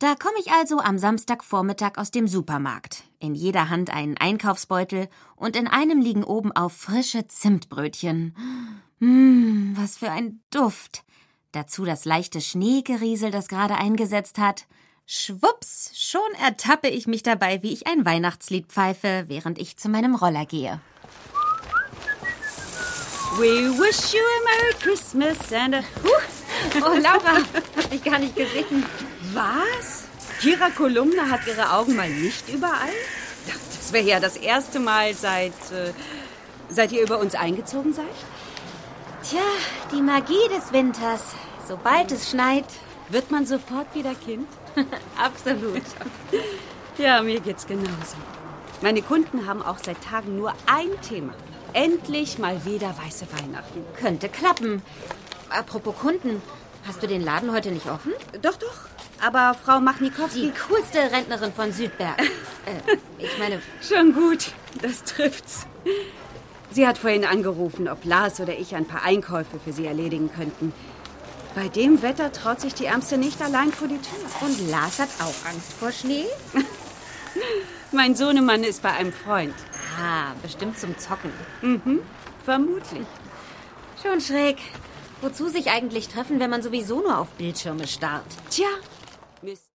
Da komme ich also am Samstagvormittag aus dem Supermarkt. In jeder Hand einen Einkaufsbeutel und in einem liegen obenauf frische Zimtbrötchen. Was für ein Duft. Dazu das leichte Schneegeriesel, das gerade eingesetzt hat. Schwupps, schon ertappe ich mich dabei, wie ich ein Weihnachtslied pfeife, während ich zu meinem Roller gehe. We wish you a Merry Christmas and a... Oh, Laura, hab ich gar nicht gesehen. Was? Kira Kolumna hat ihre Augen mal nicht überall? Das wäre ja das erste Mal seit ihr über uns eingezogen seid? Tja, die Magie des Winters. Sobald es schneit, wird man sofort wieder Kind? Absolut. Ja, mir geht's genauso. Meine Kunden haben auch seit Tagen nur ein Thema. Endlich mal wieder weiße Weihnachten. Könnte klappen. Apropos Kunden, hast du den Laden heute nicht offen? Doch. Aber Frau Machnikowski... Die coolste Rentnerin von Südberg. Ich meine... Schon gut, das trifft's. Sie hat vorhin angerufen, ob Lars oder ich ein paar Einkäufe für sie erledigen könnten. Bei dem Wetter traut sich die Ärmste nicht allein vor die Tür. Und Lars hat auch Angst vor Schnee? Mein Sohnemann ist bei einem Freund. Bestimmt zum Zocken. Vermutlich. Schon schräg. Wozu sich eigentlich treffen, wenn man sowieso nur auf Bildschirme starrt? Tja,